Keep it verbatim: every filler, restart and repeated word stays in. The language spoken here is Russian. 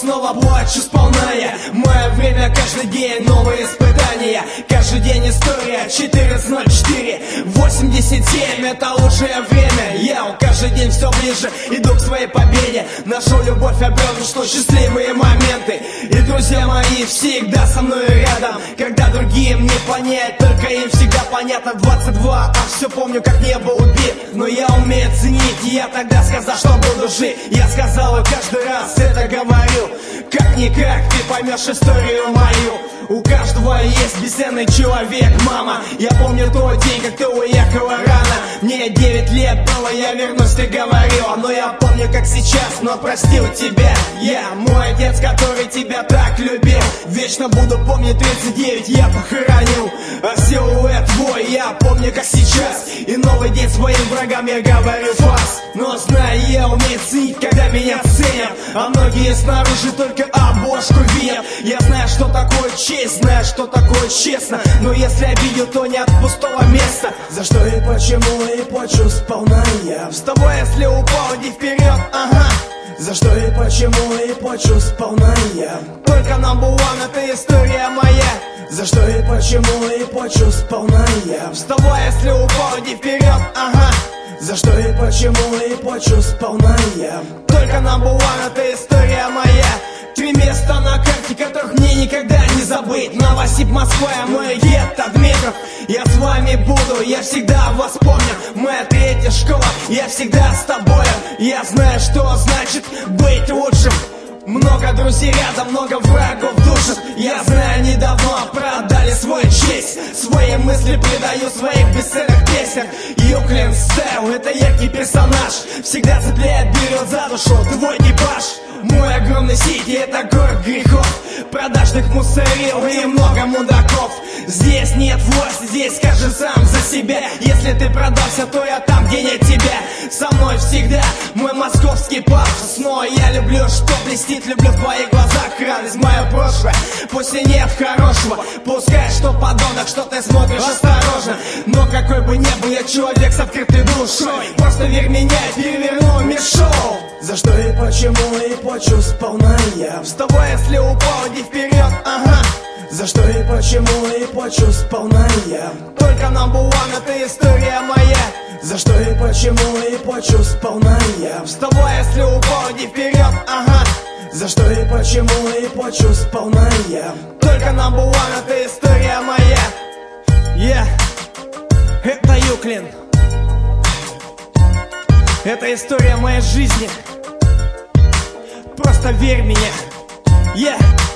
снова плачу сполна я. Мое время каждый день новые испытания. Каждый день история. Четырнадцать ноль четыре восемьдесят семь, это лучшее время. Я каждый день все ближе иду к своей победе. Нашу любовь обрел, что счастливые моменты. И друзья мои всегда со мной рядом. Когда другим не понять, только им всегда понятно. Двадцать два, а все помню, как не был убит. Но я умею ценить, и я тогда сказал, что буду жить. Я сказал и каждый раз это говорю. Как-никак ты поймешь историю мою. У каждого есть бесценный человек, мама. Я помню тот день, как ты уехала рано. Мне девять лет было, я вернусь, ты говорила. Но я помню, как сейчас, но простил тебя. Я, мой отец, который тебя так любил. Вечно буду помнить тридцать девять, я похоронил. А силуэт твой, я помню, как сейчас. И новый день своим врагам я говорю фас. Но знаю, я умею ценить, когда меня ценят. А многие снаружи только обложку видят. Я знаю, что такое честь, знаю, что такое честно. Но если обидел, то не от пустого места. За что и почему и плачу сполна я. Вставай, если упал, иди вперед, ага. За что и почему и плачу сполна я. Только number one, это история моя. За что и почему и плачу сполна я. Вставай, если упал, иди вперед, ага. За что и почему и плачу сполна я. Только number one, это история моя. Три места на карте, которых мне никогда не забыть. Новосиб, Москва, мой гетто, Дмитров. Я с вами буду, я всегда вас помню. Моя третья школа, я всегда с тобой. Я знаю, что значит быть лучшим. Много друзей рядом, много врагов в душах. Я знаю, они давно продали свою честь. Свои мысли предаю в своих бесценных песнях. Юклин Стайл, это яркий персонаж. Всегда цепляет, берет за душу твой экипаж. Мой огромный сити, это город грехов. Продажных мусорил и много мудаков. Здесь нет власти, здесь скажи сам за себя. Если ты продался, то я там, где нет тебя. Со мной всегда мой московский пафос. Но я люблю, что блестит, люблю в твоих глазах радость. Мое прошлое, пусть и нет хорошего. Пускай что подонок, что ты смотришь осторожно. Но какой бы ни был я человек с открытой душой. Просто верь меня, переверну мир шоу. За что и почему и плачу сполна я. Вставай, если упал, иди вперед, ага. За что и почему и плачу сполна я. Только number one, это история моя. За что и почему и плачу сполна я. Вставай, если упал, иди вперед, ага. За что и почему и плачу сполна я. Только number one, это история моя. Yeah, это Юклин. Это история моей жизни. Просто верь мне. Yeah.